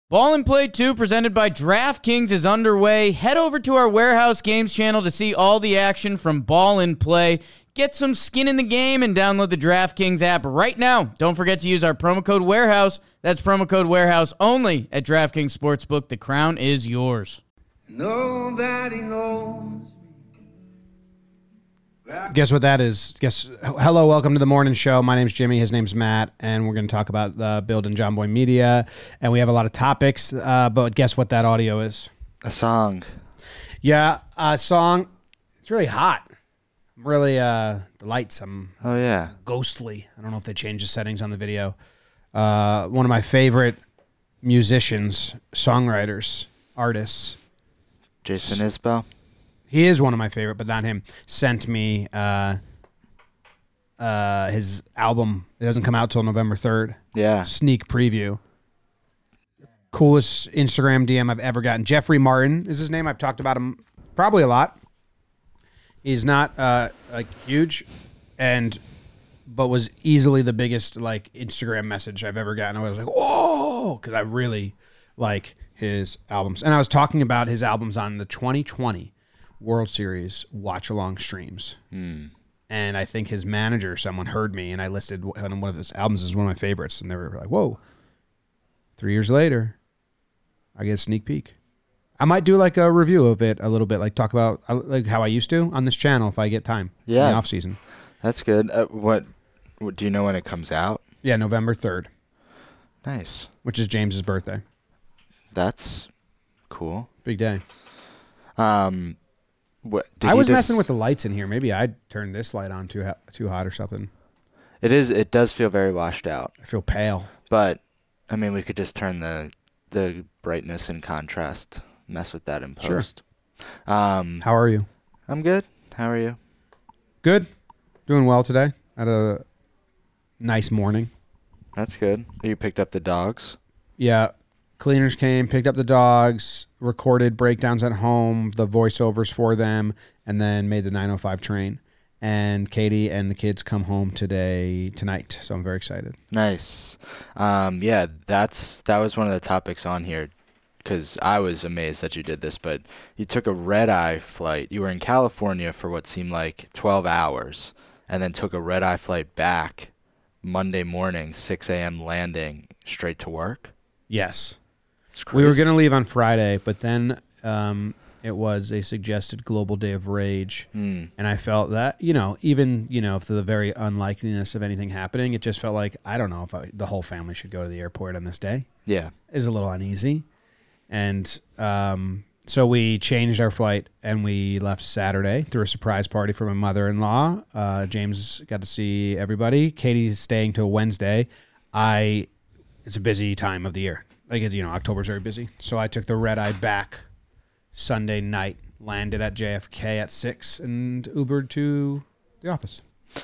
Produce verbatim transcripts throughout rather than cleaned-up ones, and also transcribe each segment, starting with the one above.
Ball and Play two, presented by DraftKings, is underway. Head over to our Warehouse Games channel to see all the action from Ball and Play. Get some skin in the game and download the DraftKings app right now. Don't forget to use our promo code Warehouse. That's promo code Warehouse only at DraftKings Sportsbook. The crown is yours. Nobody knows. Guess what that is? Guess hello, welcome to the morning show. My name's Jimmy. His name's Matt, and we're going to talk about uh, building John Boy Media. And we have a lot of topics, uh, but guess what that audio is? A song. Yeah, a song. It's really hot. I'm really uh, the lights. I'm oh yeah, ghostly. I don't know if they changed the settings on the video. Uh, one of my favorite musicians, songwriters, artists, Jason Isbell. He is one of my favorite, but not him. Sent me uh, uh, his album. It doesn't come out till November third. Yeah. Sneak preview. Coolest Instagram D M I've ever gotten. Jeffrey Martin is his name. I've talked about him probably a lot. He's not uh, like huge, and but was easily the biggest like Instagram message I've ever gotten. I was like, whoa, because I really like his albums. And I was talking about his albums on the twenty twenty World Series watch along streams. Mm. And I think his manager, someone heard me, and I listed one of his albums as one of my favorites, and they were like, whoa, three years later, I get a sneak peek. I might do like a review of it a little bit, like talk about like how I used to on this channel if I get time. Yeah. In the off season. That's good. Uh, what, what do you know when it comes out? Yeah, November third. Nice. Which is James's birthday. That's cool. Big day. Um What, I was just, messing with the lights in here. Maybe I turned this light on too hot, too hot or something. It is. It does feel very washed out. I feel pale. But I mean, we could just turn the the brightness and contrast, mess with that in post. Sure. Um, How are you? I'm good. How are you? Good. Doing well today. Had a nice morning. That's good. You picked up the dogs. Yeah. Cleaners came, picked up the dogs, recorded breakdowns at home, the voiceovers for them, and then made the nine oh five train. And Katie and the kids come home today, tonight. So I'm very excited. Nice. Um, yeah, that's that was one of the topics on here because I was amazed that you did this, but you took a red-eye flight. You were in California for what seemed like twelve hours and then took a red-eye flight back Monday morning, six a.m. landing, straight to work. Yes. It's We were going to leave on Friday, but then um, it was a suggested global day of rage. Mm. And I felt that, you know, even, you know, for the very unlikeliness of anything happening, it just felt like, I don't know if I, the whole family should go to the airport on this day. Yeah. It was a little uneasy. And um, so we changed our flight and we left Saturday through a surprise party for my mother-in-law. Uh, James got to see everybody. Katie's staying till Wednesday. I, it's a busy time of the year. Like, you know, October's very busy. So I took the red eye back Sunday night, landed at J F K at six, and Ubered to the office.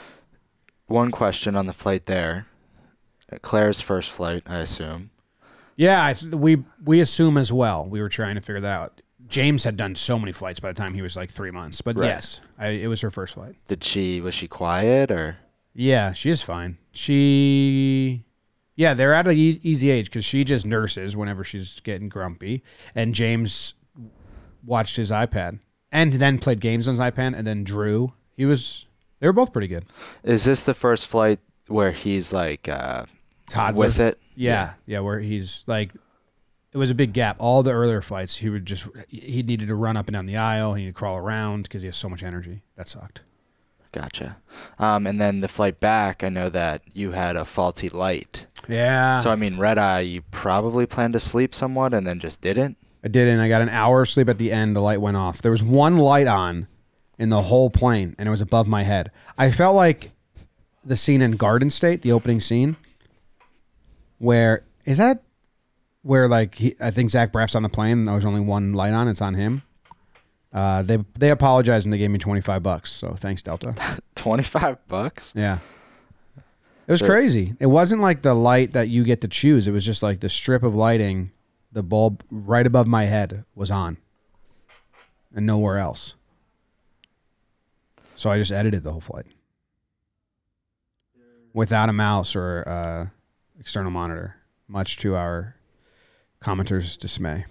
One question on the flight there. Claire's first flight, I assume. Yeah, I th- we we assume as well. We were trying to figure that out. James had done so many flights by the time he was like three months. But Right. yes, I, it was her first flight. Did she, was she quiet or? Yeah, she is fine. She... Yeah, they're at an e- easy age because she just nurses whenever she's getting grumpy. And James watched his iPad and then played games on his iPad and then drew. He was, they were both pretty good. Is this the first flight where he's like uh, Toddler. with it? Yeah, yeah, where he's like, it was a big gap. All the earlier flights, he would just, he needed to run up and down the aisle. He needed to crawl around because he has so much energy. That sucked. Gotcha. Um, and then the flight back, I know that you had a faulty light. Yeah. So, I mean, red eye, you probably planned to sleep somewhat and then just didn't? I didn't. I got an hour of sleep at the end. The light went off. There was one light on in the whole plane, and it was above my head. I felt like the scene in Garden State, the opening scene, where, is that where, like, he, I think Zach Braff's on the plane, and there was only one light on. It's on him. Uh, they they apologized, and they gave me twenty-five bucks, so thanks, Delta. twenty-five bucks? Yeah. It was But- crazy. It wasn't like the light that you get to choose. It was just like the strip of lighting, the bulb right above my head was on and nowhere else. So I just edited the whole flight without a mouse or uh, external monitor, much to our commenters' dismay.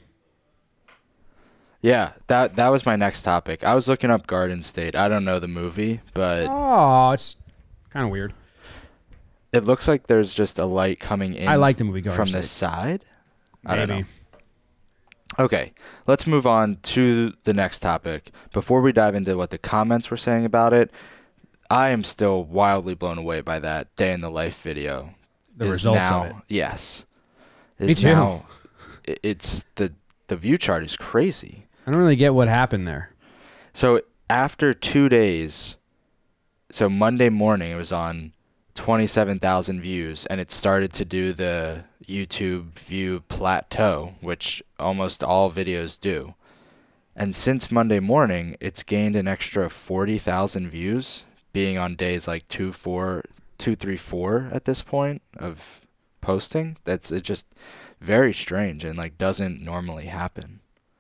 Yeah, that that was my next topic. I was looking up Garden State. I don't know the movie, but Oh, it's kind of weird. it looks like there's just a light coming in I like the movie Garden from State. the side. I don't know. Maybe. Okay, let's move on to the next topic. Before we dive into what the comments were saying about it, I am still wildly blown away by that day in the life video. The Is results now, of it. Yes. Me Is too. Now, i- it's the the view chart is crazy. I don't really get what happened there. So after two days, so Monday morning it was on twenty-seven thousand views, and it started to do the YouTube view plateau, which almost all videos do. And since Monday morning, it's gained an extra forty thousand views, being on days like two, four, two, three, four at this point of posting. That's it's just very strange and like doesn't normally happen.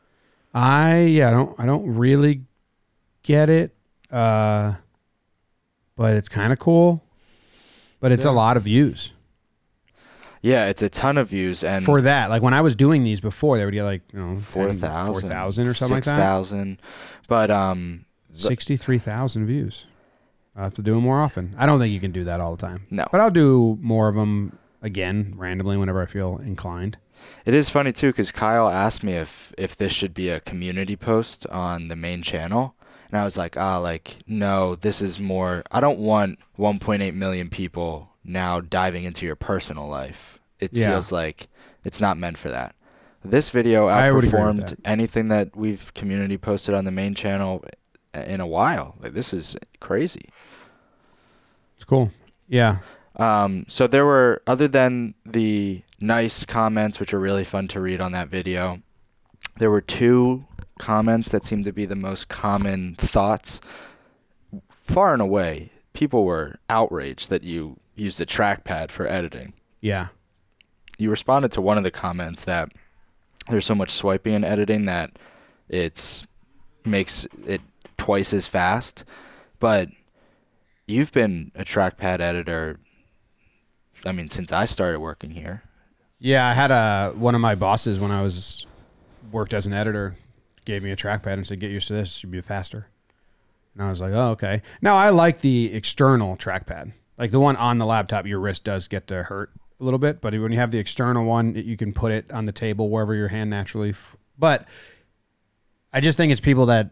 I yeah, I don't I don't really get it. Uh but it's kind of cool. But it's Yeah. a lot of views. Yeah, it's a ton of views, and For that, like when I was doing these before, they would get like, you know, four thousand, four thousand or something six like that. thousand. But um, the- sixty-three thousand views. I'll have to do them more often. I don't think you can do that all the time. No. But I'll do more of them again, randomly, whenever I feel inclined. it is funny too because Kyle asked me if if this should be a community post on the main channel, and I was like, ah, like no, this is more. I don't want one point eight million people now diving into your personal life. It Yeah. feels like it's not meant for that. This video I would agree with outperformed that. anything that we've community posted on the main channel in a while. Like this is crazy. It's cool. Yeah. Um, so there were, other than the nice comments, which are really fun to read on that video, there were two comments that seemed to be the most common thoughts. Far and away, people were outraged that you used a trackpad for editing. Yeah. You responded to one of the comments that there's so much swiping and editing that it's makes it twice as fast. But you've been a trackpad editor, I mean, since I started working here. Yeah, I had a one of my bosses when I was worked as an editor gave me a trackpad and said, "Get used to this; it should be faster." And I was like, "Oh, okay." Now I like the external trackpad, like the one on the laptop. Your wrist does get to hurt a little bit, but when you have the external one, you can put it on the table wherever your hand naturally. F- but I just think it's people that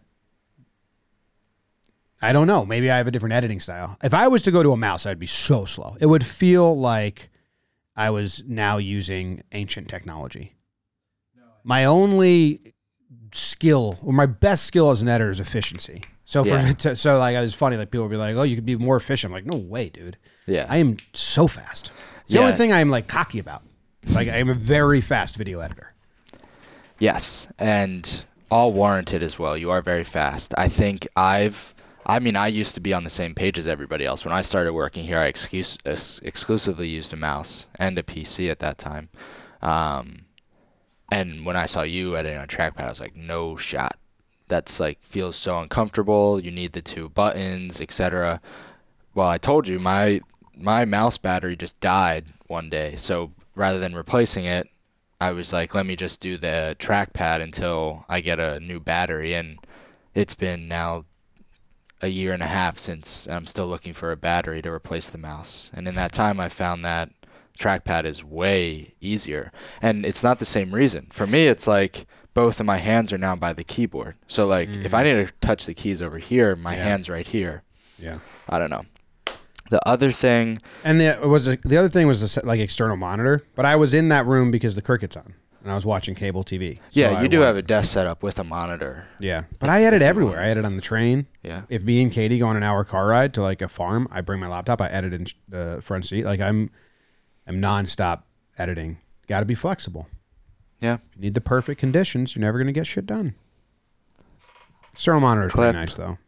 I don't know. Maybe I have a different editing style. If I was to go to a mouse, I'd be so slow. It would feel like I was now using ancient technology. My only skill, or my best skill as an editor, is efficiency. So for Yeah. to, so like it was funny, like people would be like, "Oh, you could be more efficient." I'm like, no way, dude. Yeah. I am so fast. It's the Yeah. only thing I'm like cocky about. Like I am a very fast video editor. Yes, and all warranted as well. You are very fast. I think I've, I mean, I used to be on the same page as everybody else. When I started working here, I excuse, ex- exclusively used a mouse and a P C at that time. Um, and when I saw you editing on trackpad, I was like, no shot. That's like, feels so uncomfortable. You need the two buttons, et cetera. Well, I told you, my my mouse battery just died one day. So rather than replacing it, I was like, let me just do the trackpad until I get a new battery. And it's been now a year and a half since I'm still looking for a battery to replace the mouse. And in that time, I found that trackpad is way easier. And it's not the same reason. For me, it's like both of my hands are now by the keyboard. So like if I need to touch the keys over here, my Yeah. hand's right here. Yeah. I don't know. The other thing, And the it was a, the other thing was the se- like external monitor, but I was in that room because the Cricut's on, and I was watching cable T V. So yeah, I you do wa- have a desk set up with a monitor. Yeah, but I edit everywhere. I edit on the train. Yeah. If me and Katie go on an hour car ride to like a farm, I bring my laptop. I edit in the front seat. Like I'm, I'm nonstop editing. Got to be flexible. Yeah. If you need the perfect conditions, you're never gonna get shit done. External monitor is pretty Clip. nice though.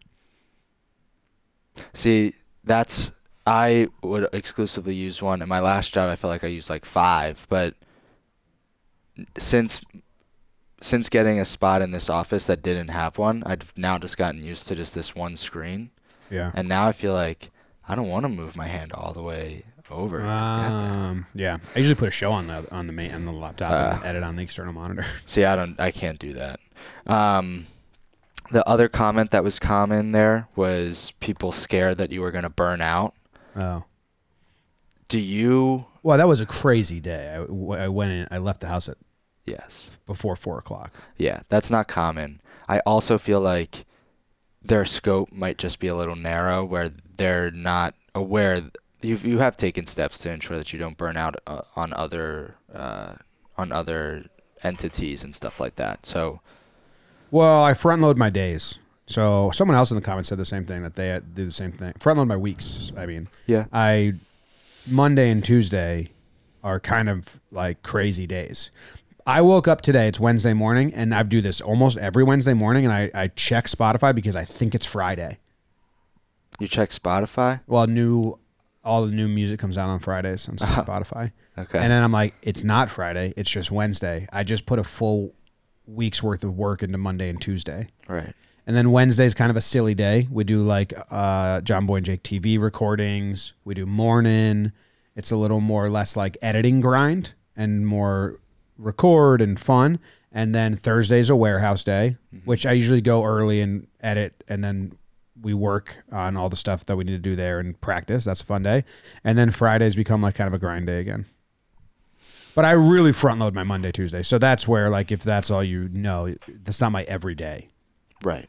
See, that's, I would exclusively use one. In my last job, I felt like I used like five, but since since getting a spot in this office that didn't have one, I've now just gotten used to just this one screen. Yeah. And now I feel like I don't want to move my hand all the way over. Um, yeah, I usually put a show on the on the main on the laptop Uh, and edit on the external monitor. See, I don't, I can't do that. Um, the other comment that was common there was people scared that you were going to burn out. Oh, Do you? well, that was a crazy day. I, I went in. I left the house at Yes. before four o'clock. Yeah, that's not common. I also feel like their scope might just be a little narrow, where they're not aware. You you have taken steps to ensure that you don't burn out uh, on other uh, on other entities and stuff like that. So. Well, I front load my days. So someone else in the comments said the same thing, that they do the same thing. Front load my weeks. I mean, Yeah. I Monday and Tuesday are kind of like crazy days. I woke up today, it's Wednesday morning, and I do this almost every Wednesday morning, and I, I check Spotify because I think it's Friday. You check Spotify? Well, new all the new music comes out on Fridays on Spotify. Okay. And then I'm like, it's not Friday, it's just Wednesday. I just put a full week's worth of work into Monday and Tuesday. Right. And then Wednesday's kind of a silly day. We do like uh, John Boy and Jake T V recordings. We do morning. It's a little more or less like editing grind and more record and fun. And then Thursday's a warehouse day, mm-hmm. which I usually go early and edit, and then we work on all the stuff that we need to do there and practice. That's a fun day. And then Fridays become like kind of a grind day again. But I really front load my Monday, Tuesday. So that's where, like, if that's all you know, that's not my everyday. Right.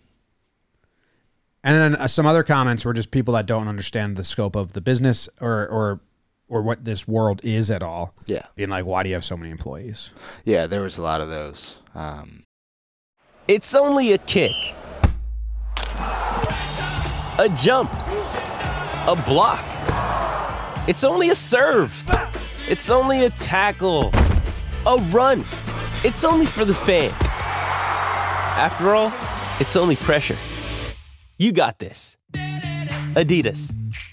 And then uh, some other comments were just people that don't understand the scope of the business or or or what this world is at all. Yeah. Being like, why do you have so many employees? Yeah, there was a lot of those. Um, It's only a kick, a jump, a block. It's only a serve. It's only a tackle, a run. It's only for the fans. After all, it's only pressure. You got this. Adidas.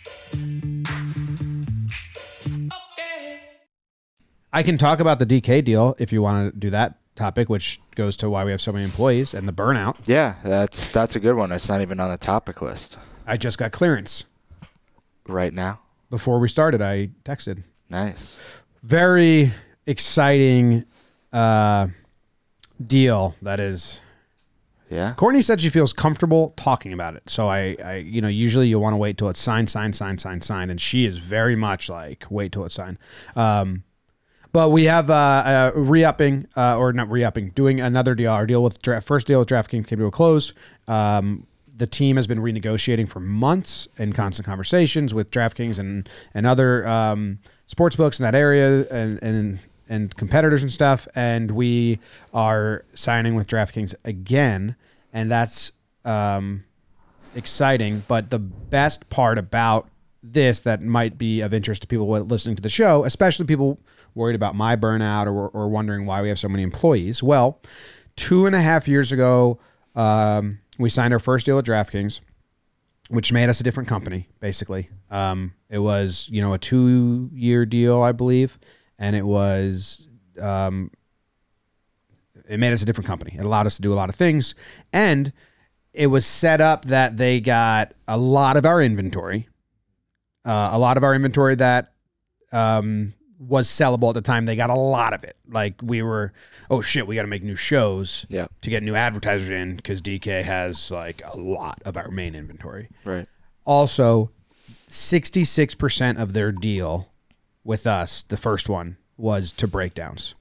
I can talk about the D K deal if you want to do that topic, which goes to why we have so many employees and the burnout. yeah, that's that's a good one. It's not even on the topic list I just got clearance. right now. Before we started, I texted. Nice. Very exciting uh, deal that is. Yeah. Courtney said she feels comfortable talking about it. So I, I you know, usually you want to wait till it's signed, signed, signed, signed, signed. And she is very much like, wait till it's signed. Um, but we have uh, uh, re-upping, uh, or not re-upping, doing another deal. Our deal with draft, first deal with DraftKings came to a close. Um, the team has been renegotiating for months in constant conversations with DraftKings and, and other um, sports books in that area and, and and competitors and stuff, and we are signing with DraftKings again, and that's um, exciting. But the best part about this that might be of interest to people listening to the show, especially people worried about my burnout or, or wondering why we have so many employees. Well, two and a half years ago, um, we signed our first deal with DraftKings, which made us a different company, basically. Um, it was, you know, a two-year deal, I believe. And it was, um, it made us a different company. It allowed us to do a lot of things. And it was set up that they got a lot of our inventory, uh, a lot of our inventory that um, was sellable at the time. They got a lot of it. Like we were, oh shit, we got to make new shows Yeah. to get new advertisers in because D K has like a lot of our main inventory. Right. Also, sixty-six percent of their deal with us, the first one, was to breakdowns.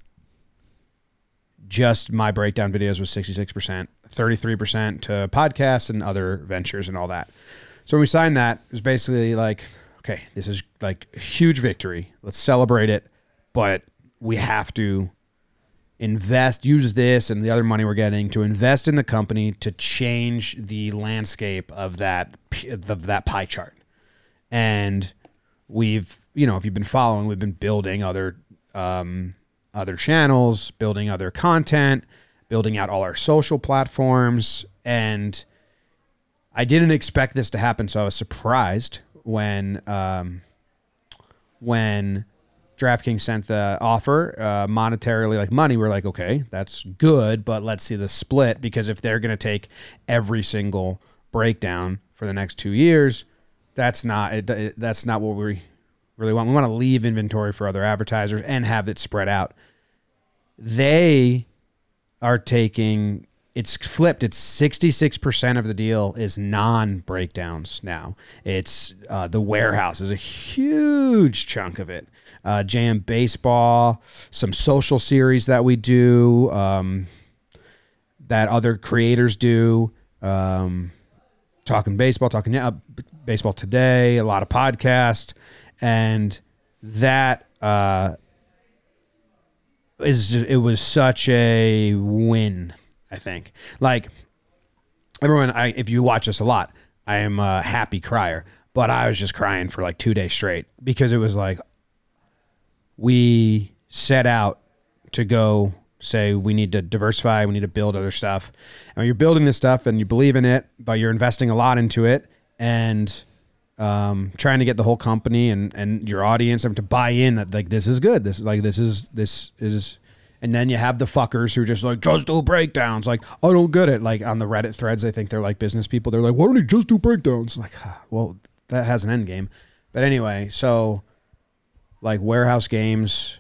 Just my breakdown videos was sixty-six percent, thirty-three percent to podcasts and other ventures and all that. So when we signed that, it was basically like, okay, this is like a huge victory. Let's celebrate it, but we have to invest, use this and the other money we're getting to invest in the company to change the landscape of that of that pie chart. And we've, you know, if you've been following, we've been building other um, other channels, building other content, building out all our social platforms. And I didn't expect this to happen, so I was surprised when um, when DraftKings sent the offer uh, monetarily, like money. We're like, okay, that's good, but let's see the split, because if they're going to take every single breakdown for the next two years, that's not it, it, that's not what we really want. We want to leave inventory for other advertisers and have it spread out. They are taking, it's flipped. It's sixty-six percent of the deal is non-breakdowns now. It's uh, the warehouse is a huge chunk of it. Uh, J M Baseball, some social series that we do, um, that other creators do, um, talking baseball, talking uh, baseball today, a lot of podcasts, and that uh, is it was such a win. I think like everyone, I if you watch this a lot, I am a happy crier, but I was just crying for like two days straight because it was like we set out to go say we need to diversify, we need to build other stuff. And when you're building this stuff and you believe in it, but you're investing a lot into it and um, trying to get the whole company and, and your audience to buy in that like this is good. This like this is this is and then you have the fuckers who are just like, just do breakdowns. Like, I don't get it. Like on the Reddit threads, they think they're like business people. They're like, why don't you just do breakdowns? Like, well, that has an end game. But anyway, so like Warehouse Games,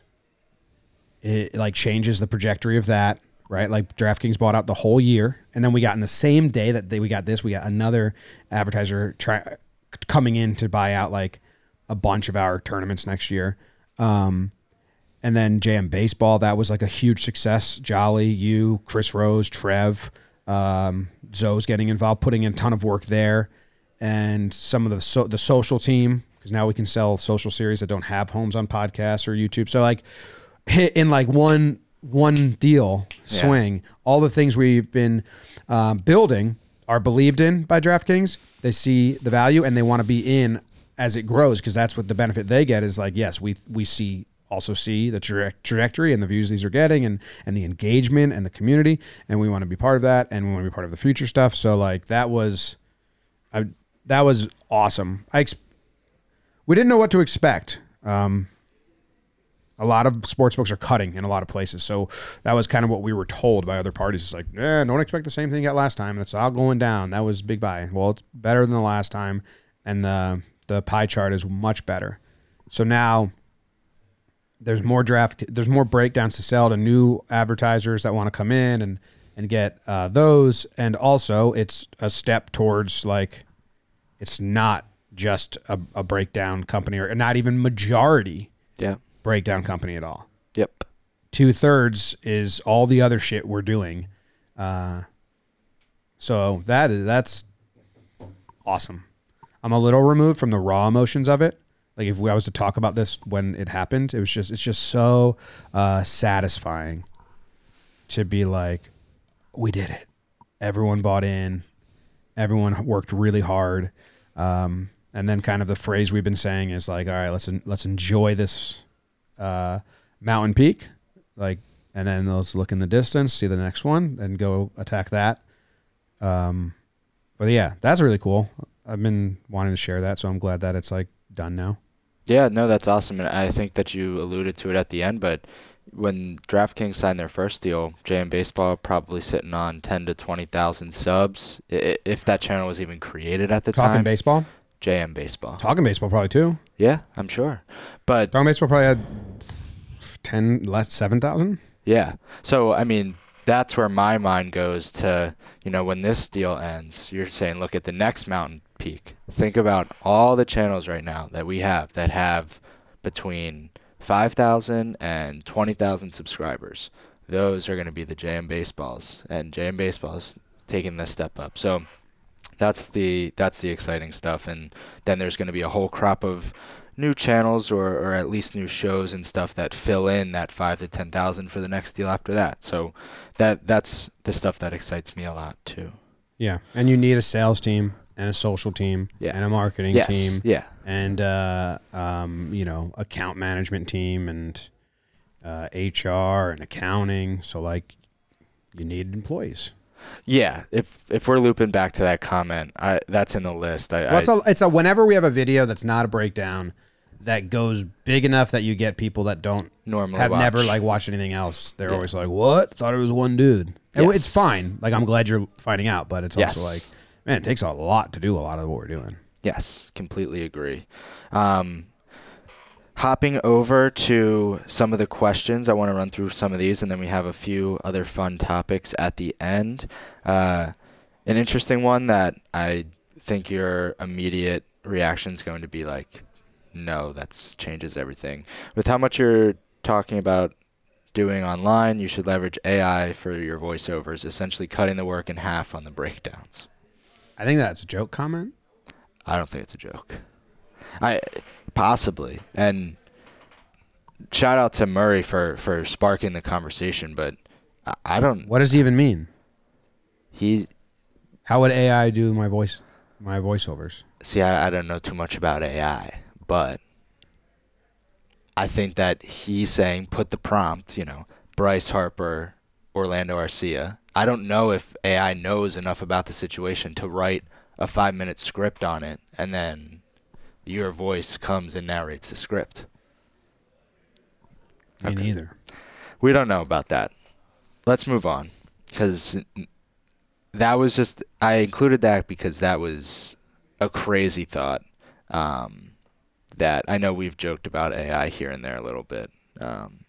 it like changes the trajectory of that, right? Like DraftKings bought out the whole year. And then we got in the same day that they, we got this, we got another advertiser try, coming in to buy out like a bunch of our tournaments next year. Um, and then J M Baseball, that was like a huge success. Jolly, you, Chris Rose, Trev, um, Zoe's getting involved, putting in a ton of work there. And some of the so, the social team, because now we can sell social series that don't have homes on podcasts or YouTube. So like in like one one deal swing, yeah. all the things we've been um, building are believed in by DraftKings. They see the value and they want to be in as it grows because that's what the benefit they get is like, yes, we we see also see the tra- trajectory and the views these are getting and, and the engagement and the community. And we want to be part of that and we want to be part of the future stuff. So like that was, I, that was awesome. I ex- we didn't know what to expect. Um, a lot of sportsbooks are cutting in a lot of places. So that was kind of what we were told by other parties. It's like, eh, don't expect the same thing you got last time. That's all going down. That was big buy. Well, it's better than the last time. And the, the pie chart is much better. So now there's more draft, there's more breakdowns to sell to new advertisers that want to come in and, and get uh, those. And also it's a step towards like, it's not just a, a breakdown company or not even majority yeah. breakdown company at all. Yep. Two thirds is all the other shit we're doing. Uh, so that is, that's awesome. I'm a little removed from the raw emotions of it. Like if I was to talk about this when it happened, it was just, it's just so uh, satisfying to be like, we did it. Everyone bought in. Everyone worked really hard. Um, and then kind of the phrase we've been saying is like, all right, let's, let's enjoy this uh, mountain peak. Like, and then let's look in the distance, see the next one and go attack that. Um, but yeah, that's really cool. I've been wanting to share that. So I'm glad that it's like done now. Yeah, no, that's awesome. And I think that you alluded to it at the end, but when DraftKings signed their first deal, J M Baseball probably sitting on ten to twenty thousand subs, if that channel was even created at the Talking time. Talking Baseball? J M Baseball. Talking Baseball probably too. Yeah, I'm sure. But Talking Baseball probably had ten, less, seven thousand? Yeah. So, I mean, that's where my mind goes to, you know, when this deal ends, you're saying, look at the next mountain peak. Think about all the channels right now that we have that have between five thousand and twenty thousand subscribers. Those are going to be the J M Baseballs, and J M Baseballs taking this step up. So that's the that's the exciting stuff. And then there's going to be a whole crop of new channels or, or at least new shows and stuff that fill in that five to ten thousand for the next deal after that. So that that's the stuff that excites me a lot too. Yeah, and you need a sales team and a social team yeah. and a marketing yes. team. Yeah. And, uh, um, you know, account management team and uh, H R and accounting. So, like, you need employees. Yeah. If if we're looping back to that comment, I, that's in the list. I, well, it's, I, a, it's a whenever we have a video that's not a breakdown that goes big enough that you get people that don't normally have watch. never, like, watched anything else. They're yeah. always like, what? Thought it was one dude. And Yes. it's fine. Like, I'm glad you're finding out, but it's yes. also like, man, it takes a lot to do a lot of what we're doing. Yes, completely agree. Um, hopping over to some of the questions, I want to run through some of these, and then we have a few other fun topics at the end. Uh, an interesting one that I think your immediate reaction is going to be like, no, that changes everything. With how much you're talking about doing online, you should leverage A I for your voiceovers, essentially cutting the work in half on the breakdowns. I think that's a joke comment. I don't think it's a joke. I possibly. And shout out to Murray for, for sparking the conversation, but I, I don't. What does he even mean? He. How would A I do my voice, my voiceovers? See, I, I don't know too much about A I, but I think that he's saying put the prompt, you know, Bryce Harper, Orlando Arcia. I don't know if A I knows enough about the situation to write a five-minute script on it, and then your voice comes and narrates the script. Me Okay. neither. We don't know about that. Let's move on, because that was just, I included that because that was a crazy thought um, that I know we've joked about A I here and there a little bit. Um,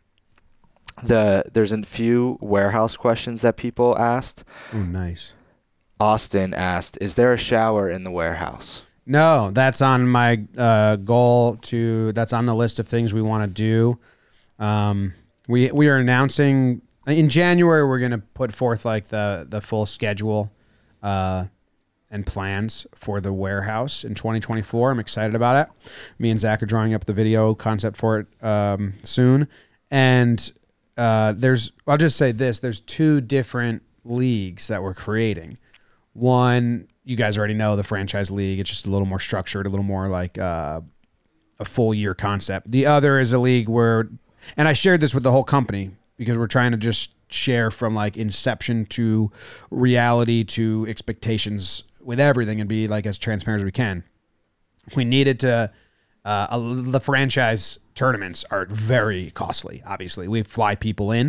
the There's a few warehouse questions that people asked. Oh, nice. Austin asked, is there a shower in the warehouse? No, that's on my uh, goal to. That's on the list of things we want to do. Um, we we are announcing in January. We're gonna put forth like the the full schedule, uh, and plans for the warehouse in twenty twenty-four. I'm excited about it. Me and Zach are drawing up the video concept for it um, soon. And uh, there's, I'll just say this: there's two different leagues that we're creating. One, you guys already know, the franchise league. It's just a little more structured, a little more like uh, a full year concept. The other is a league where, and I shared this with the whole company because we're trying to just share from like inception to reality to expectations with everything and be like as transparent as we can. We needed to, uh, a, the franchise tournaments are very costly. Obviously, we fly people in.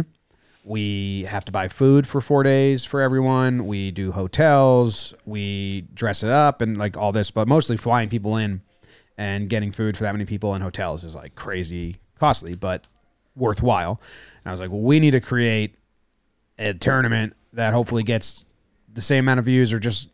We have to buy food for four days for everyone. We do hotels. We dress it up and like all this, but mostly flying people in and getting food for that many people in hotels is like crazy costly, but worthwhile. And I was like, well, we need to create a tournament that hopefully gets the same amount of views or just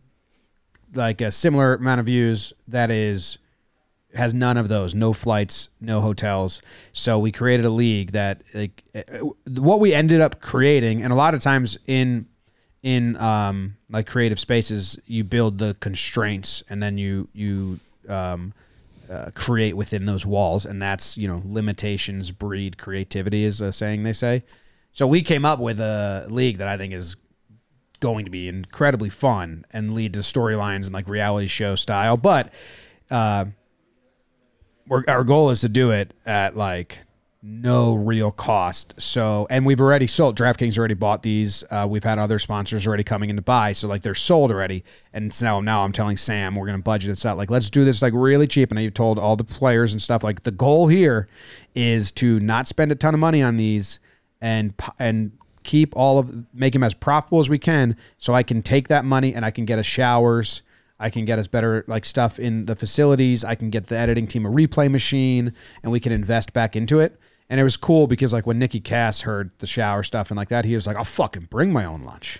like a similar amount of views that is has none of those, no flights, no hotels. So we created a league that like what we ended up creating, and a lot of times in in um like creative spaces, you build the constraints and then you you um uh, create within those walls, and that's, you know, limitations breed creativity is a saying they say. So we came up with a league that I think is going to be incredibly fun and lead to storylines and like reality show style, but uh We're, our goal is to do it at like no real cost. So, and we've already sold. DraftKings already bought these. Uh, we've had other sponsors already coming in to buy. So like they're sold already. And so now I'm telling Sam, we're going to budget this out. Like, let's do this like really cheap. And I've told all the players and stuff, like the goal here is to not spend a ton of money on these and, and keep all of, make them as profitable as we can. So I can take that money and I can get us showers. I can get us better like stuff in the facilities. I can get the editing team a replay machine, and we can invest back into it. And it was cool because like when Nicky Cass heard the shower stuff and like that, he was like, I'll fucking bring my own lunch.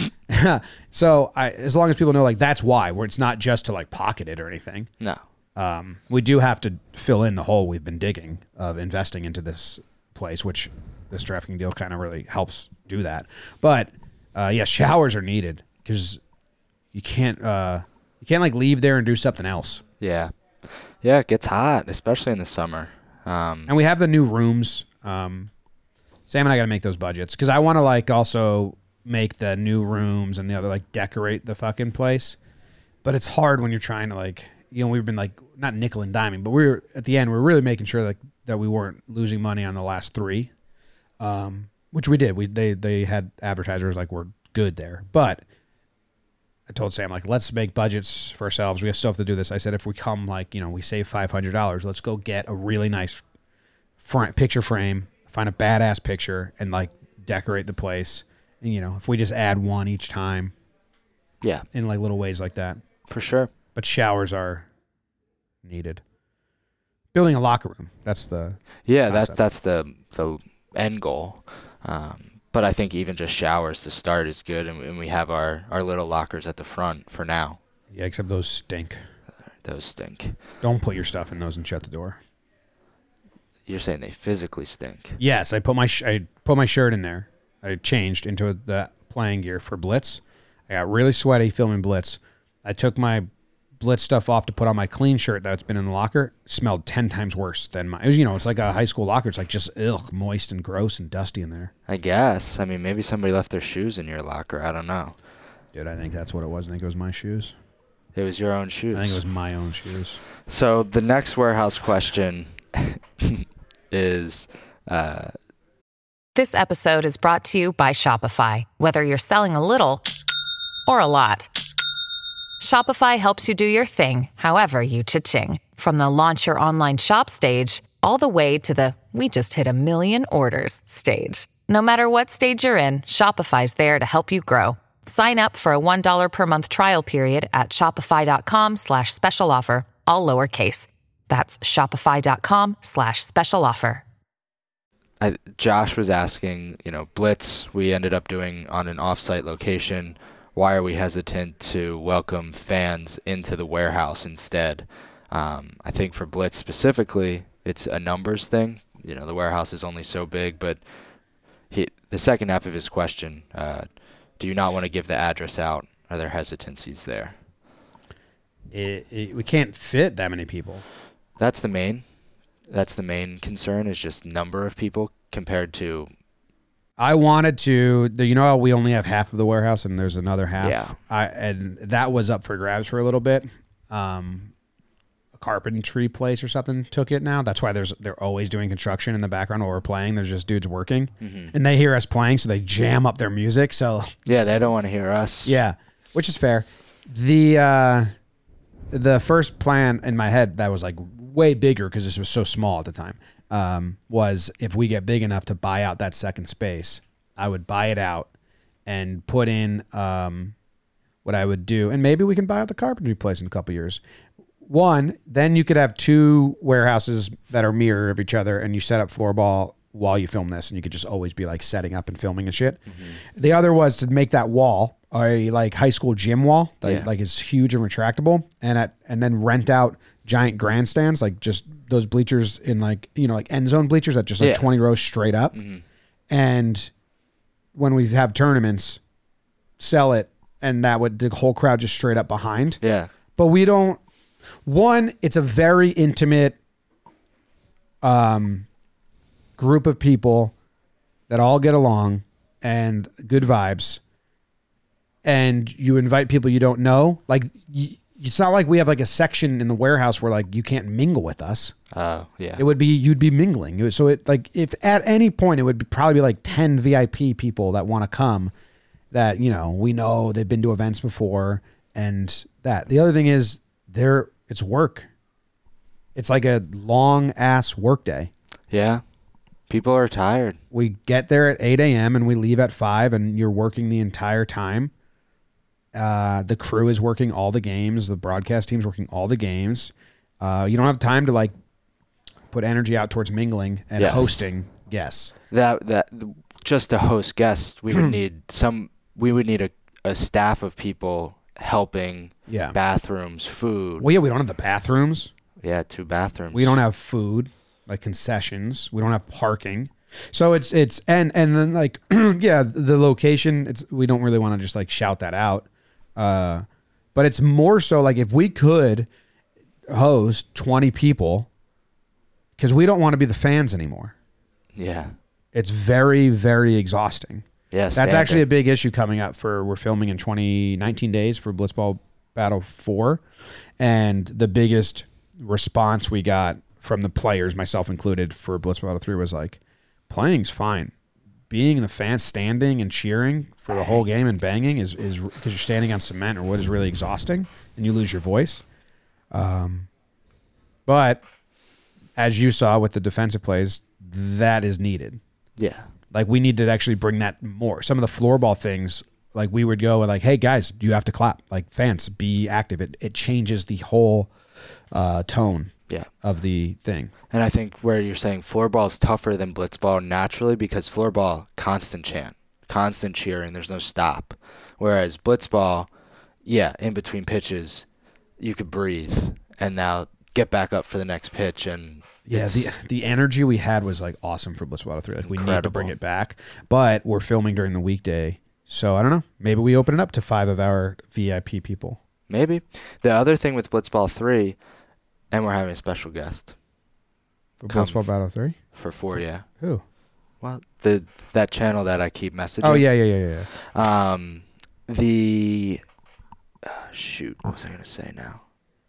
So I, as long as people know, like that's why, where it's not just to like pocket it or anything. No. Um, we do have to fill in the hole we've been digging of investing into this place, which this DraftKings deal kind of really helps do that. But uh, yeah, showers are needed because you can't, uh, You can't like leave there and do something else. Yeah. Yeah, it gets hot, especially in the summer. Um, and we have the new rooms. Um, Sam and I got to make those budgets because I want to like also make the new rooms and the other like decorate the fucking place. But it's hard when you're trying to like, you know, we've been like not nickel and diming, but we were at the end, we we're really making sure like that we weren't losing money on the last three, um, which we did. We they they had advertisers like we're good there, but I told Sam, like, let's make budgets for ourselves. We have stuff to do this. I said, if we come, like, you know, we save five hundred dollars, let's go get a really nice front picture frame, find a badass picture, and, like, decorate the place. And, you know, if we just add one each time. Yeah. In, like, little ways like that. For sure. But showers are needed. building a locker room. That's the Yeah, that's concept. that's the the end goal. Um, but I think even just showers to start is good, and, and we have our, our little lockers at the front for now. Yeah, except those stink. Those stink. Don't put your stuff in those and shut the door. You're saying they physically stink. Yes, I put my sh- I put my shirt in there. I changed into the playing gear for Blitz. I got really sweaty filming Blitz. I took my Blitz stuff off to put on my clean shirt that's been in the locker. Smelled ten times worse than my. It was, you know, it's like a high school locker. It's like just ugh, moist and gross and dusty in there. I guess. I mean, maybe somebody left their shoes in your locker. I don't know. Dude, I think that's what it was. I think it was my shoes. It was your own shoes. I think it was my own shoes. So the next warehouse question is, uh, This episode is brought to you by Shopify. Whether you're selling a little or a lot, Shopify helps you do your thing, however you cha-ching. From the launch your online shop stage, all the way to the we just hit a million orders stage. No matter what stage you're in, Shopify's there to help you grow. Sign up for a one dollar per month trial period at shopify.com slash special offer, all lowercase. That's shopify.com slash special offer. I, Josh was asking, you know, Blitz, we ended up doing on an off-site location. Why are we hesitant to welcome fans into the warehouse instead? Um, I think for Blitz specifically, it's a numbers thing. You know, the warehouse is only so big, but he, the second half of his question, uh, do you not want to give the address out? Are there hesitancies there? It, it, we can't fit that many people. That's the main. That's the main concern is just number of people compared to. I wanted to, you know how we only have half of the warehouse and there's another half? Yeah. I, and that was up for grabs for a little bit. Um, a carpentry place or something took it now. That's why there's they're always doing construction in the background while we're playing. There's just dudes working. Mm-hmm. And they hear us playing, so they jam up their music. So yeah, they don't want to hear us. Yeah, which is fair. The uh, the first plan in my head that was like way bigger because this was so small at the time um, was if we get big enough to buy out that second space, I would buy it out and put in um, what I would do. And maybe we can buy out the carpentry place in a couple years. One, then you could have two warehouses that are mirror of each other and you set up floorball while you film this and you could just always be like setting up and filming and shit. Mm-hmm. The other was to make that wall a like high school gym wall that yeah. like is huge and retractable and at and then rent out giant grandstands, like just those bleachers in like, you know, like end zone bleachers that just like yeah. twenty rows straight up. Mm-hmm. And when we have tournaments, sell it and that would the whole crowd just straight up behind. Yeah. But we don't, one, it's a very intimate um, group of people that all get along and good vibes. And you invite people you don't know. Like, y- it's not like we have like a section in the warehouse where like you can't mingle with us. Oh, uh, yeah. It would be, you'd be mingling. So it like, if at any point it would be, probably be like ten V I P people that want to come that, you know, we know they've been to events before and that. The other thing is there, it's work. It's like a long ass work day. Yeah. People are tired. We get there at eight a.m. and we leave at five and you're working the entire time. Uh, the crew is working all the games. The broadcast team's working all the games. Uh, you don't have time to like put energy out towards mingling and yes. hosting guests. That that just to host guests, we would need some. We would need a, a staff of people helping. Yeah. Bathrooms, food. Well, yeah, we don't have the bathrooms. Yeah, two bathrooms. We don't have food, like concessions. We don't have parking. So it's it's and and then like yeah, the location. It's we don't really want to just like shout that out. Uh, but it's more so like if we could host twenty people, because we don't want to be the fans anymore. Yeah. It's very, very exhausting. Yeah, That's actually a big issue coming up for, we're filming in twenty, nineteen days for Blitzball Battle four. And the biggest response we got from the players, myself included, for Blitzball Battle three was like, playing's fine. Being in the fans standing and cheering for the whole game and banging is is because you're standing on cement or wood is really exhausting and you lose your voice. Um, but as you saw with the defensive plays, that is needed. Yeah. Like we need to actually bring that more. Some of the floorball things, like we would go and like, hey guys, you have to clap. Like fans, be active. It it changes the whole uh, tone Yeah. of the thing. And I think where you're saying floorball is tougher than blitzball naturally because floorball, constant chant, constant cheering, there's no stop. Whereas blitzball, yeah, in between pitches, you could breathe and now get back up for the next pitch. And yeah, the the energy we had was like awesome for Blitzball Battle three. Like we need to bring incredible. it back, but we're filming during the weekday, so I don't know. Maybe we open it up to five of our V I P people. Maybe. The other thing with Blitzball three, and we're having a special guest For Come Blitzball f- Battle three? for four, yeah. Who? Well, the that channel that I keep messaging. Oh yeah, yeah, yeah, yeah. yeah. Um, the uh, shoot, what was I gonna say now?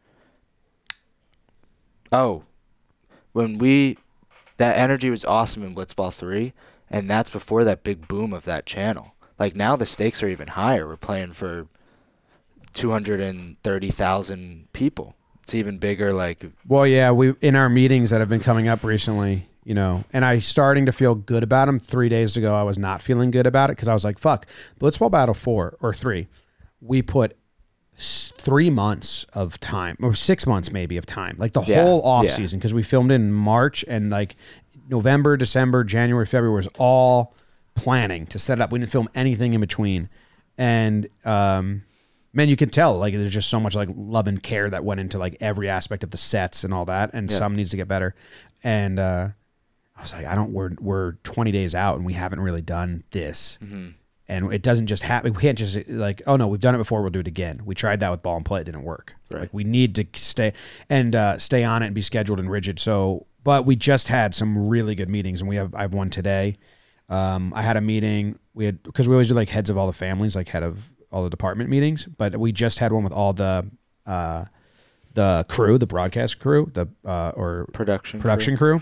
Oh, when we that energy was awesome in Blitzball three, and that's before that big boom of that channel. Like now the stakes are even higher. We're playing for two hundred and thirty thousand people. It's even bigger. Like Well, yeah, we in our meetings that have been coming up recently, you know, and I starting to feel good about them. Three days ago, I was not feeling good about it because I was like, "Fuck, Blitzball Battle four or three, we put s- three months of time or six months maybe of time, like the Yeah, whole off yeah. season because we filmed in March and like November, December, January, February was all planning to set it up. We didn't film anything in between, and um." Man, you can tell like there's just so much like love and care that went into like every aspect of the sets and all that, and Yeah. some needs to get better. And uh, I was like, I don't. We're we're twenty days out and we haven't really done this, Mhm. and it doesn't just happen. We can't just like, oh no, we've done it before. We'll do it again. We tried that with Ball and Play. It didn't work. Right. Like we need to stay and uh, stay on it and be scheduled and rigid. So, but we just had some really good meetings, and we have I have one today. Um, I had a meeting. We had because we always do like heads of all the families, like head of all the department meetings, but we just had one with all the uh, the crew, the broadcast crew, the uh, or production. production crew.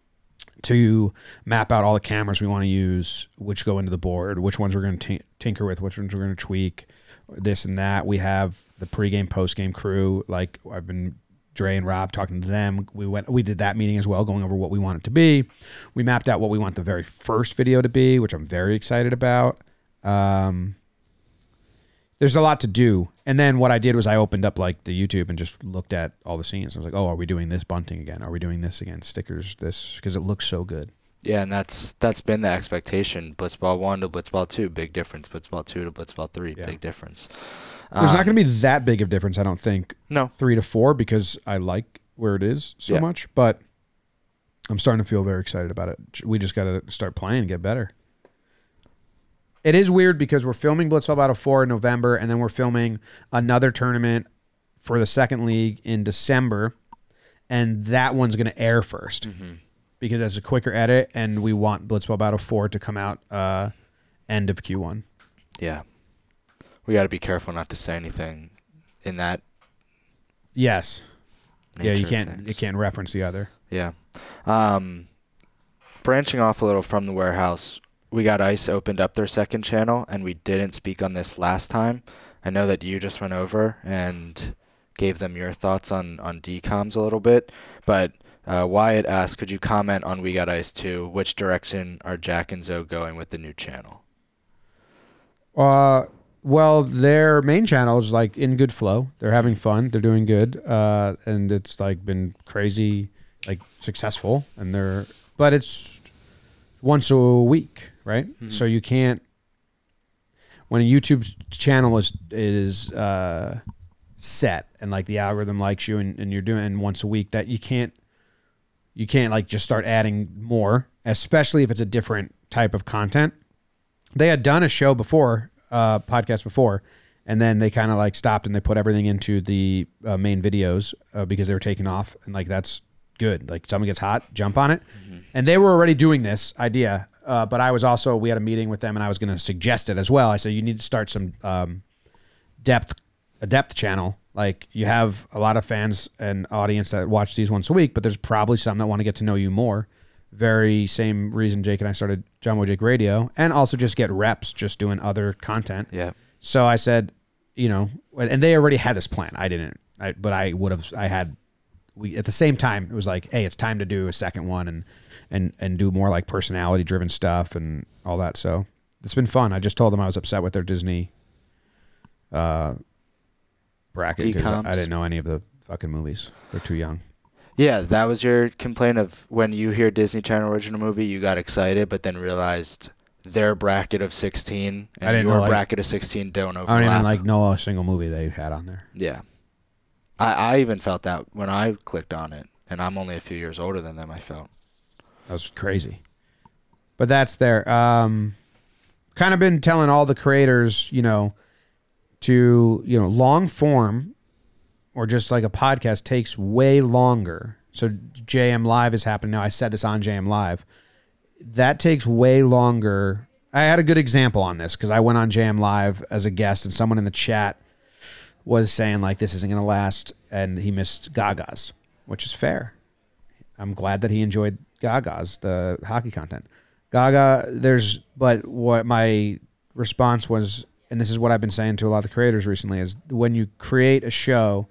to map out all the cameras we want to use, which go into the board, which ones we're going to t- tinker with, which ones we're going to tweak, this and that. We have the pregame, postgame crew. Like I've been Dre and Rob talking to them. We went, we did that meeting as well, going over what we want it to be. We mapped out what we want the very first video to be, which I'm very excited about. Um, There's a lot to do. And then what I did was I opened up like the YouTube and just looked at all the scenes. I was like, oh, are we doing this bunting again? Are we doing this again? Stickers, this, because it looks so good. Yeah, and that's that's been the expectation. Blitzball one to Blitzball two, big difference. Blitzball two to Blitzball three, Yeah. big difference. There's Um, not going to be that big of difference, I don't think, No. three to four, because I like where it is so Yeah. much. But I'm starting to feel very excited about it. We just got to start playing and get better. It is weird because we're filming Blitzball Battle four in November, and then we're filming another tournament for the second league in December, and that one's going to air first Mm-hmm. because it's a quicker edit, and we want Blitzball Battle four to come out uh, end of Q one. Yeah. We got to be careful not to say anything in that. Yes. Yeah, nature you of can't things. you can't reference the other. Yeah. Um, branching off a little from the warehouse, we got ICE opened up their second channel, and we didn't speak on this last time. I know that you just went over and gave them your thoughts on, on D COMs a little bit, but uh, Wyatt asked, could you comment on We Got Ice two? Which direction are Jack and Zoe going with the new channel? Uh, well, their main channel is like in good flow. They're having fun. They're doing good. Uh, and it's like been crazy, like successful. And they're, but it's once a week, right? Mm-hmm. So you can't, when a YouTube channel is, is, uh, set and like the algorithm likes you and, and you're doing once a week, that you can't, you can't like just start adding more, especially if it's a different type of content. They had done a show before, uh, podcast before, and then they kind of like stopped and they put everything into the uh, main videos uh, because they were taking off, and like that's good. Like someone gets hot, jump on it, mm-hmm. and they were already doing this idea. Uh, but I was also we had a meeting with them, and I was going to suggest it as well. I said you need to start some um, depth, a depth channel. Like you have a lot of fans and audience that watch these once a week, but there's probably some that want to get to know you more. Very same reason Jake and I started John Boy Jake Radio, and also just get reps just doing other content. Yeah. So I said, you know, and they already had this plan. I didn't, I, but I would have, I had, we, at the same time, it was like, hey, it's time to do a second one and, and, and do more like personality driven stuff and all that. So it's been fun. I just told them I was upset with their Disney uh, bracket because I, D COMs. I didn't know any of the fucking movies. They're too young. Yeah, that was your complaint of when you hear Disney Channel original movie, you got excited, but then realized their bracket of sixteen I and didn't your know, like- bracket of sixteen don't overlap. I don't even like know a single movie they had on there. Yeah. I, I even felt that when I clicked on it, and I'm only a few years older than them, I felt. That was crazy. But that's there. Um, kind of been telling all the creators, you know, to, you know, long form or just like a podcast takes way longer. So J M Live is happening now. I said this on J M Live. That takes way longer. I had a good example on this because I went on J M Live as a guest and someone in the chat was saying like this isn't going to last and he missed Gaga's, which is fair. I'm glad that he enjoyed Gaga's, the hockey content. Gaga, there's, but what my response was, and this is what I've been saying to a lot of the creators recently, is when you create a show,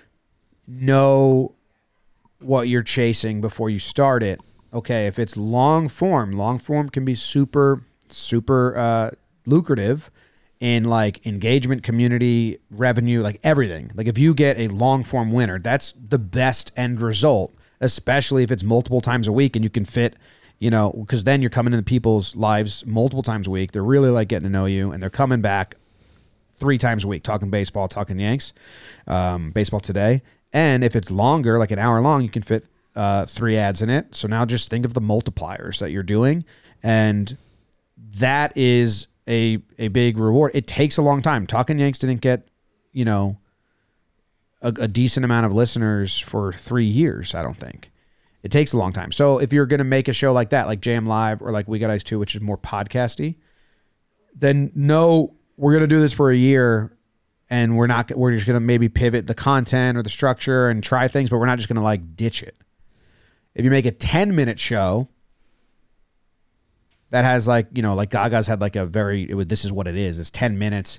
know what you're chasing before you start it. Okay, if it's long form, long form can be super, super uh, lucrative in like engagement, community, revenue, like everything. Like if you get a long form winner, that's the best end result, especially if it's multiple times a week and you can fit, you know, because then you're coming into people's lives multiple times a week. They're really like getting to know you and they're coming back three times a week, talking baseball, talking Yanks, um, baseball today. And if it's longer, like an hour long, you can fit uh, three ads in it. So now just think of the multipliers that you're doing. And that is a a big reward. It takes a long time. Talking Yanks didn't get, you know, a, a decent amount of listeners for three years, I don't think. It takes a long time. So if you're going to make a show like that, like J M Live or like We Got Ice two, which is more podcasty, then no, we're going to do this for a year and we're not, we're just going to maybe pivot the content or the structure and try things, but we're not just going to like ditch it. If you make a ten minute show that has like, you know, like Gaga's had like a very, it would, this is what it is. It's ten minutes.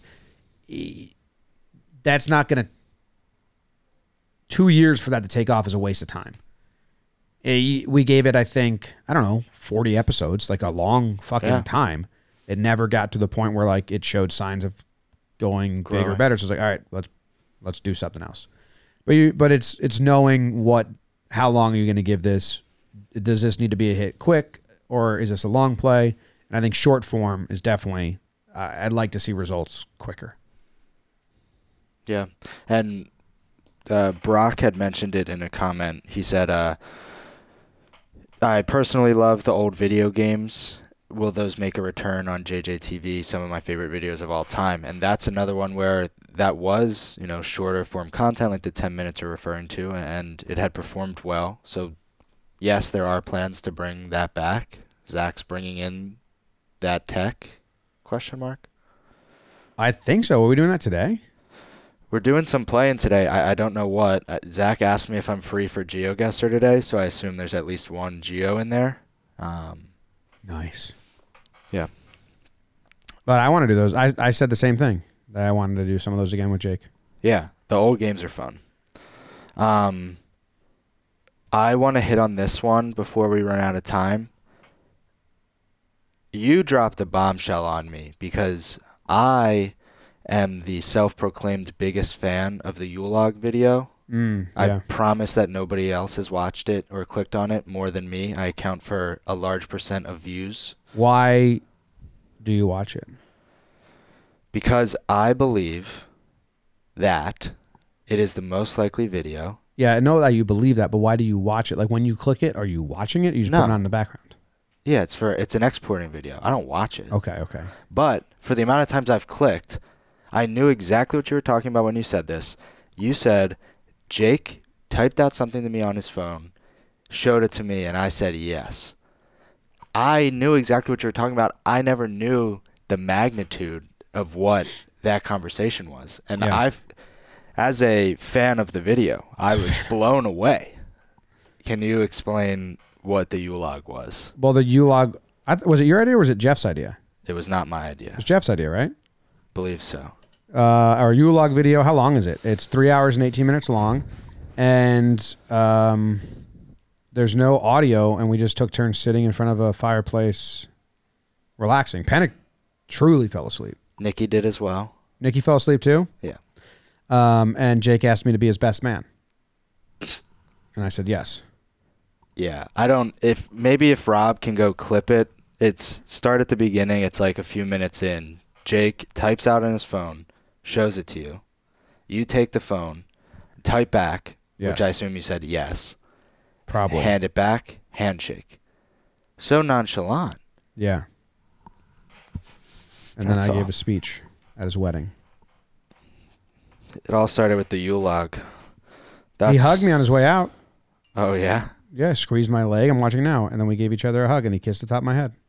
That's not going to, two years for that to take off is a waste of time. We gave it, I think, I don't know, forty episodes, like a long fucking Yeah. time. It never got to the point where like it showed signs of going bigger, Growing. better. So it's like, all right, let's let's do something else. But you, but it's it's knowing what, how long are you going to give this? Does this need to be a hit quick, or is this a long play? And I think short form is definitely. Uh, I'd like to see results quicker. Yeah. And uh, Brock had mentioned it in a comment. He said, uh, I personally love the old video games. Will those make a return on J J T V? Some of my favorite videos of all time. And that's another one where that was, you know, shorter form content like the ten minutes you're referring to, and it had performed well. So, yes, there are plans to bring that back. Zach's bringing in that tech, question mark? I think so. Are we doing that today? We're doing some playing today. I, I don't know what. Uh, Zach asked me if I'm free for GeoGuessr today, so I assume there's at least one Geo in there. Um, Nice. yeah. But I want to do those. I, I said the same thing. That I wanted to do some of those again with Jake. Yeah, the old games are fun. Um, I want to hit on this one before we run out of time. You dropped a bombshell on me because I am the self-proclaimed biggest fan of the Yulog video. Mm, I yeah. promise that nobody else has watched it or clicked on it more than me. I account for a large percent of views. Why do you watch it? Because I believe that it is the most likely video. Yeah, I know that you believe that, but why do you watch it? Like when you click it, are you watching it? Or you just No. put it on in the background? Yeah, it's for it's an exporting video. I don't watch it. Okay, okay. But for the amount of times I've clicked, I knew exactly what you were talking about when you said this. You said, Jake typed out something to me on his phone, showed it to me, and I said yes. I knew exactly what you were talking about. I never knew the magnitude of what that conversation was. And Yeah. I've, as a fan of the video, I was blown away. Can you explain what the U-Log was? Well, the U-Log, I th- was it your idea or was it Jeff's idea? It was not my idea. It was Jeff's idea, right? Believe so. Uh, our U-Log video, how long is it? It's three hours and eighteen minutes long. And um, there's no audio, and we just took turns sitting in front of a fireplace relaxing. Panic truly fell asleep. Nikki did as well. Nikki fell asleep too? Yeah. Um, and Jake asked me to be his best man. And I said, yes. Yeah, I don't. If maybe if Rob can go clip it, it's start at the beginning. It's like a few minutes in. Jake types out on his phone, shows it to you. You take the phone, type back, Yes. which I assume you said yes. Probably. Hand it back, handshake. So nonchalant. Yeah. And That's then I all. gave a speech at his wedding. It all started with the U-Log. He That's, hugged me on his way out. Oh, yeah? Yeah, squeezed my leg. I'm watching now. And then we gave each other a hug, and he kissed the top of my head.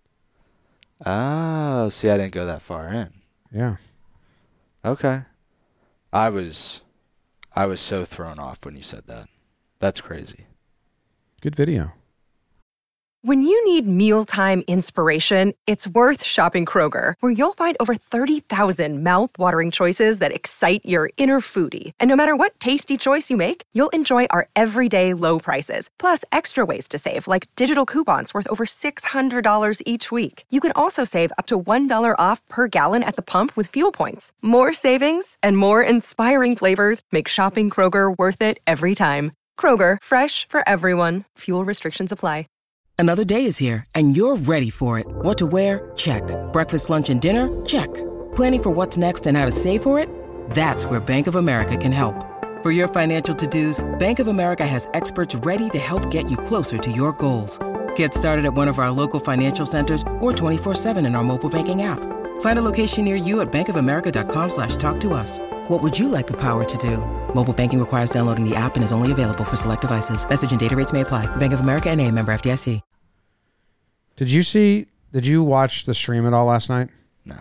Oh, see, I didn't go that far in. Yeah. Okay. I was, I was so thrown off when you said that. That's crazy. Good video. When you need mealtime inspiration, it's worth shopping Kroger, where you'll find over thirty thousand mouth-watering choices that excite your inner foodie. And no matter what tasty choice you make, you'll enjoy our everyday low prices, plus extra ways to save, like digital coupons worth over six hundred dollars each week. You can also save up to one dollar off per gallon at the pump with fuel points. More savings and more inspiring flavors make shopping Kroger worth it every time. Kroger, fresh for everyone. Fuel restrictions apply. Another day is here, and you're ready for it. What to wear? Check. Breakfast, lunch, and dinner? Check. Planning for what's next and how to save for it? That's where Bank of America can help. For your financial to-dos, Bank of America has experts ready to help get you closer to your goals. Get started at one of our local financial centers or twenty-four seven in our mobile banking app. Find a location near you at bankofamerica.com slash talk to us. What would you like the power to do? Mobile banking requires downloading the app and is only available for select devices. Message and data rates may apply. Bank of America N A, member F D I C. Did you see, did you watch the stream at all last night? No.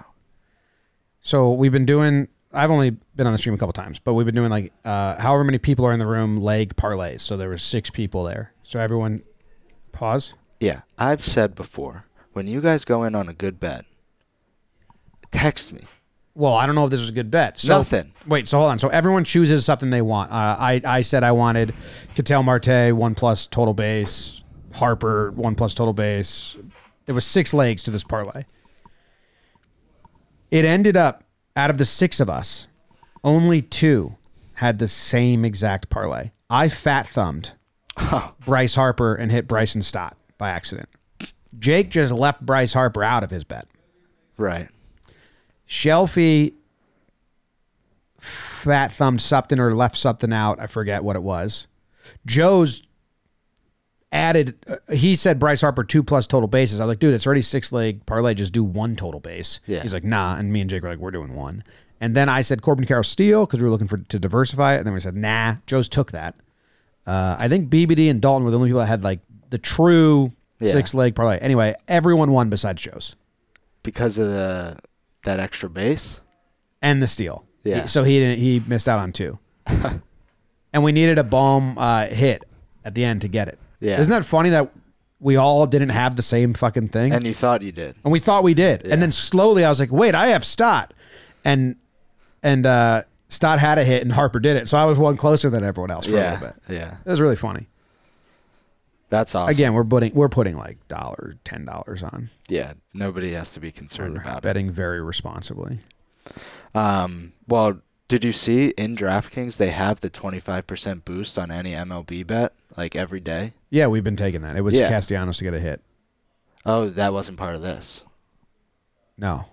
So we've been doing, I've only been on the stream a couple times, but we've been doing like uh, however many people are in the room, leg parlays. So there were six people there. So everyone, pause. Yeah, I've said before, when you guys go in on a good bet, text me. Well, I don't know if this was a good bet. So, Nothing. Wait, so hold on. So everyone chooses something they want. Uh, I, I said I wanted Ketel Marte, one plus total base, Harper, one plus total base. There was six legs to this parlay. It ended up, out of the six of us, only two had the same exact parlay. I fat thumbed Bryce Harper and hit Bryson Stott by accident. Jake just left Bryce Harper out of his bet. Right. Shelfie fat thumbed something or left something out. I forget what it was. Joe's added, uh, he said Bryce Harper two plus total bases. I was like, dude, it's already six leg parlay. Just do one total base. Yeah. He's like, nah. And me and Jake were like, we're doing one. And then I said Corbin Carroll Steele because we were looking for to diversify it. And then we said, nah. Joe's took that. Uh, I think B B D and Dalton were the only people that had like the true Yeah. six leg parlay. Anyway, everyone won besides Joe's. Because of the that extra base? And the steal. Yeah. He- so he didn't, he missed out on two. And we needed a bomb uh, hit at the end to get it. Yeah. Isn't that funny that we all didn't have the same fucking thing? And you thought you did. And we thought we did. Yeah. And then slowly I was like, wait, I have Stott. And and uh, Stott had a hit and Harper did it. So I was one closer than everyone else for a Yeah. little bit. Yeah. It was really funny. That's awesome. Again, we're putting we're putting like dollar, ten dollars on. Yeah. Nobody has to be concerned We're about betting very responsibly. it. Um, well, did you see in DraftKings they have the twenty-five percent boost on any M L B bet, like every day? Yeah, we've been taking that. It was Yeah. Castellanos to get a hit. Oh, that wasn't part of this. No.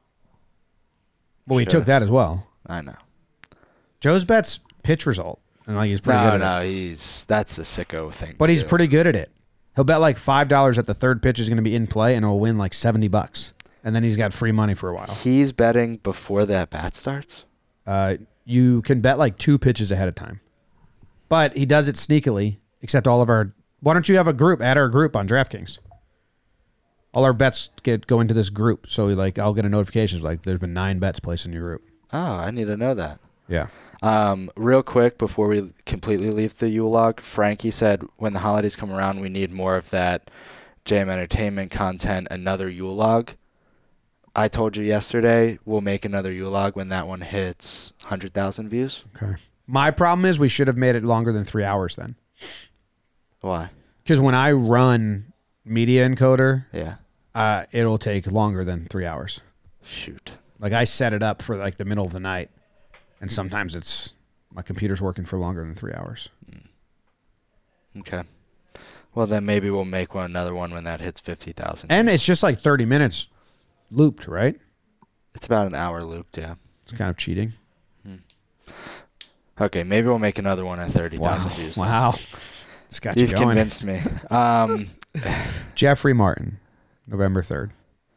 Well, we Sure. took that as well. I know. Joe's bet's pitch result. And like he's pretty No, good at no, it. he's that's a sicko thing. But to he's do. pretty good at it. He'll bet like five dollars that the third pitch is going to be in play, and he'll win like seventy bucks. And then he's got free money for a while. He's betting before that bat starts. Uh, you can bet like two pitches ahead of time, but he does it sneakily. Except all of our. Why don't you have a group? Add our group on DraftKings. All our bets get go into this group, so like I'll get a notification like there's been nine bets placed in your group. Oh, I need to know that. Yeah. Um, real quick before we completely leave the Yule log, Frankie said when the holidays come around, we need more of that J M Entertainment content, another Yule log. I told you yesterday we'll make another Yule log when that one hits one hundred thousand views. Okay. My problem is we should have made it longer than three hours then. Why? Because when I run Media Encoder, Yeah. uh, it'll take longer than three hours. Shoot. Like I set it up for like the middle of the night, and sometimes it's my computer's working for longer than three hours. Okay. Well, then maybe we'll make one another one when that hits fifty thousand. And it's just like thirty minutes looped, right? It's about an hour looped, yeah. It's kind of cheating. Hmm. Okay, maybe we'll make another one at thirty thousand wow. views. Wow. It's got You've you going. convinced me. Um, Jeffrey Martin, November third.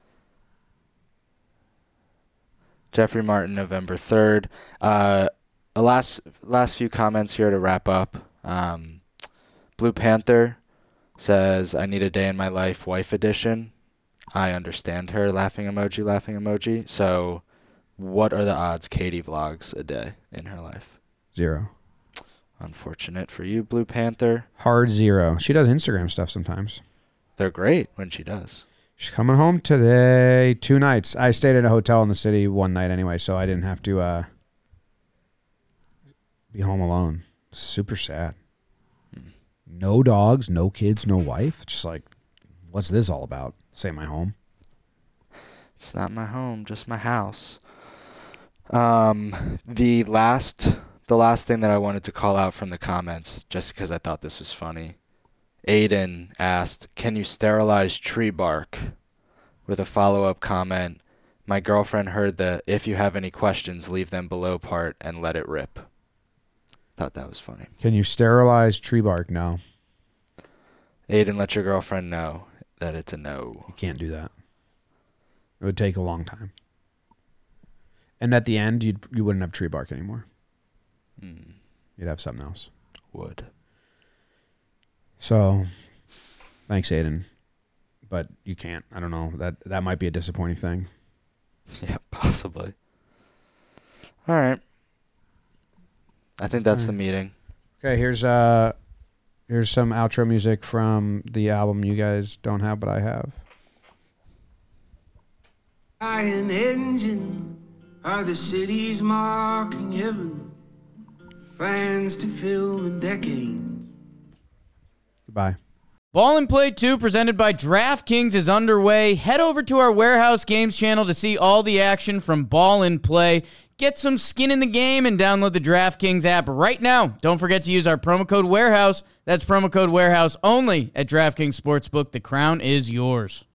Jeffrey Martin, November third. Uh, the last last few comments here to wrap up. Um, Blue Panther says, I need a day in my life, wife edition. I understand her, laughing emoji, laughing emoji. So what are the odds Katie vlogs a day in her life? Zero. Unfortunate for you, Blue Panther. Hard zero. She does Instagram stuff sometimes. They're great when she does. She's coming home today, two nights. I stayed at a hotel in the city one night anyway, so I didn't have to uh, be home alone. Super sad. Hmm. No dogs, no kids, no wife. Just like, what's this all about? Say my home. It's not my home, just my house. Um, the last, the last thing that I wanted to call out from the comments, just because I thought this was funny. Aiden asked, can you sterilize tree bark? With a follow-up comment, my girlfriend heard the if you have any questions, leave them below part and let it rip. Thought that was funny. Can you sterilize tree bark? No. Aiden, let your girlfriend know that it's a no. You can't do that. It would take a long time. And at the end, you'd, you wouldn't have tree bark anymore. Mm. You'd have something else. Would. So, thanks, Aiden. But you can't. I don't know. That that might be a disappointing thing. Yeah, possibly. All right. I think that's the meeting. Okay, here's uh, here's some outro music from the album you guys don't have, but I have. Iron engine are the cities marking heaven. Plans to fill in decades. Goodbye. Ball and Play two, presented by DraftKings, is underway. Head over to our Warehouse Games channel to see all the action from Ball and Play. Get some skin in the game and download the DraftKings app right now. Don't forget to use our promo code Warehouse. That's promo code Warehouse only at DraftKings Sportsbook. The crown is yours.